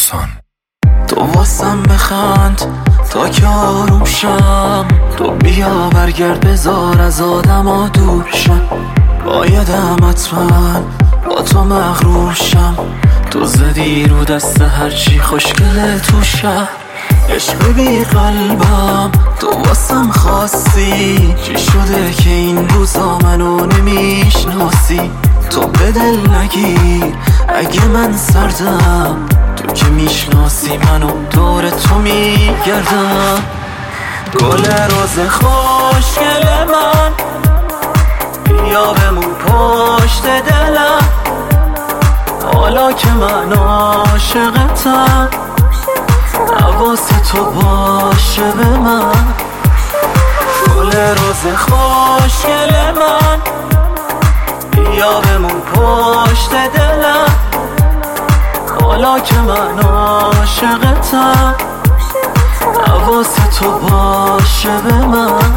رسان. تو واسم بخند تا که آروم شم، تو بیا برگرد بذار از آدما دور شم. بایدم حتما با تو مغرور شم، تو زدی رو دست هرچی خوشگله تو شم. عشق بی قلبم تو واسم خواستی، چی شده که این روزا منو نمیشناسی؟ تو به دل نگیر اگه من سردم، تو که میشناسی منو دور تو میگردم. گل روز خوشگل من بیا بمون پشت دلم، حالا که من عاشقتم حواس تو باشه به من. گل روز خوشگل من بیا بمون پشت دلم، حالا که من عاشقتم حواس تو باشه به من.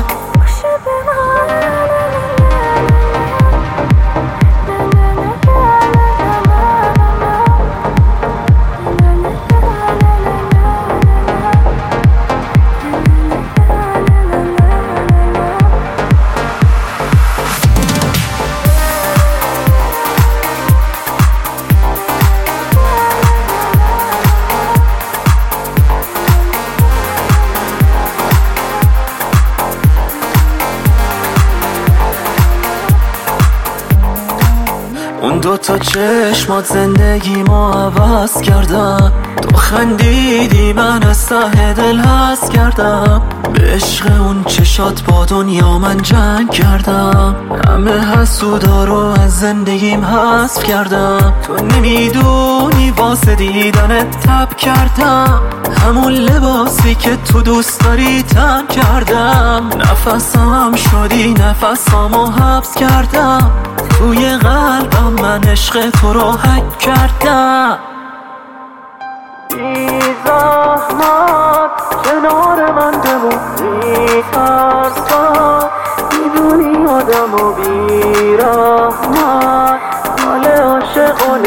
اون دوتا چشمات زندگی ما عوض کردن، تو خندیدی من از ته دل هست کردم. به عشق اون چشات با دنیا من جنگ کردم، همه حسودا رو از زندگیم حذف کردم. تو نمیدونی واسه دیدنت تب کردم، همون لباسی که تو دوست داری تن کردم. نفسم شدی نفسامو حبس کردم، توی قلبم من عشق تو رو حک کردم. بی زحمت کنار من بمون، بی ترسم میدونی آدم و بی رحمت حال عاشق و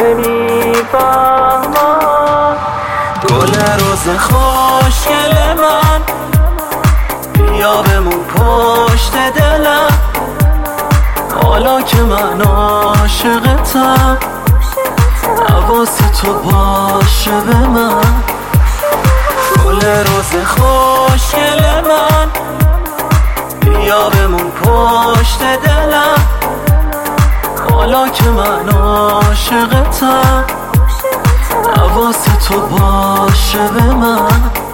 نمیفهمم. گل روز خوشگل من بیا بمون پشت دلم، حالا که من عاشقتم حواس تو باشه به من. گل روز خوشگل من بیا بمون پشت دلم، حالا که من عاشقتم حواس تو باشه به من.